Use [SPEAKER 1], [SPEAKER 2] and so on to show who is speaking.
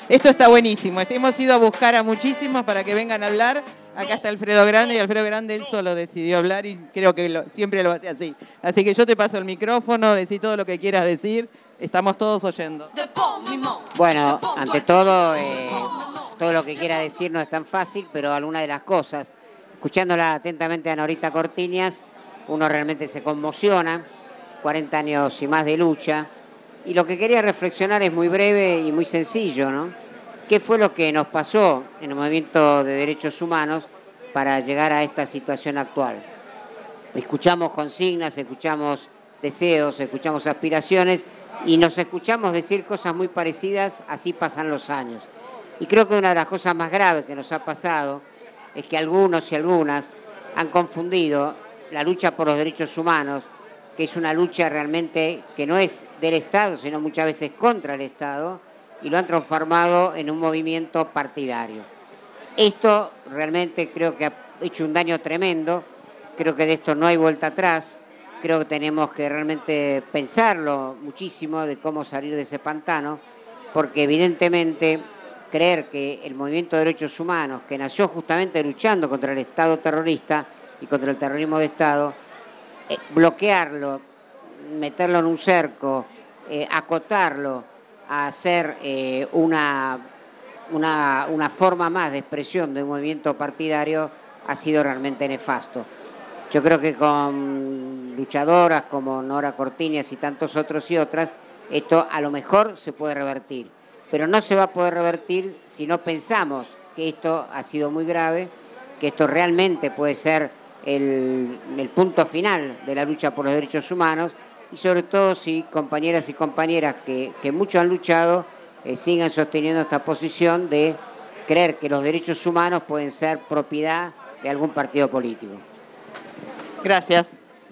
[SPEAKER 1] Esto está buenísimo. Hemos ido a buscar a muchísimos para que vengan a hablar. Acá está Alfredo Grande y Alfredo Grande él solo decidió hablar y creo que siempre lo hace así. Así que yo te paso el micrófono, decí todo lo que quieras decir. Estamos todos oyendo.
[SPEAKER 2] Bueno, ante todo, todo lo que quiera decir no es tan fácil, pero alguna de las cosas, escuchándola atentamente a Norita Cortiñas, uno realmente se conmociona, 40 años y más de lucha, y lo que quería reflexionar es muy breve y muy sencillo, ¿no? ¿Qué fue lo que nos pasó en el movimiento de derechos humanos para llegar a esta situación actual? Escuchamos consignas, escuchamos deseos, escuchamos aspiraciones y nos escuchamos decir cosas muy parecidas, así pasan los años. Y creo que una de las cosas más graves que nos ha pasado es que algunos y algunas han confundido la lucha por los derechos humanos, que es una lucha realmente que no es del Estado, sino muchas veces contra el Estado, y lo han transformado en un movimiento partidario. Esto realmente creo que ha hecho un daño tremendo, creo que de esto no hay vuelta atrás, creo que tenemos que realmente pensarlo muchísimo de cómo salir de ese pantano, porque evidentemente creer que el movimiento de derechos humanos, que nació justamente luchando contra el Estado terrorista y contra el terrorismo de Estado, bloquearlo, meterlo en un cerco, acotarlo a hacer una forma más de expresión de un movimiento partidario ha sido realmente nefasto. Yo creo que con luchadoras como Nora Cortiñas y tantos otros y otras, esto a lo mejor se puede revertir, pero no se va a poder revertir si no pensamos que esto ha sido muy grave, que esto realmente puede ser el punto final de la lucha por los derechos humanos y sobre todo si compañeras y compañeras que mucho han luchado sigan sosteniendo esta posición de creer que los derechos humanos pueden ser propiedad de algún partido político.
[SPEAKER 1] Gracias.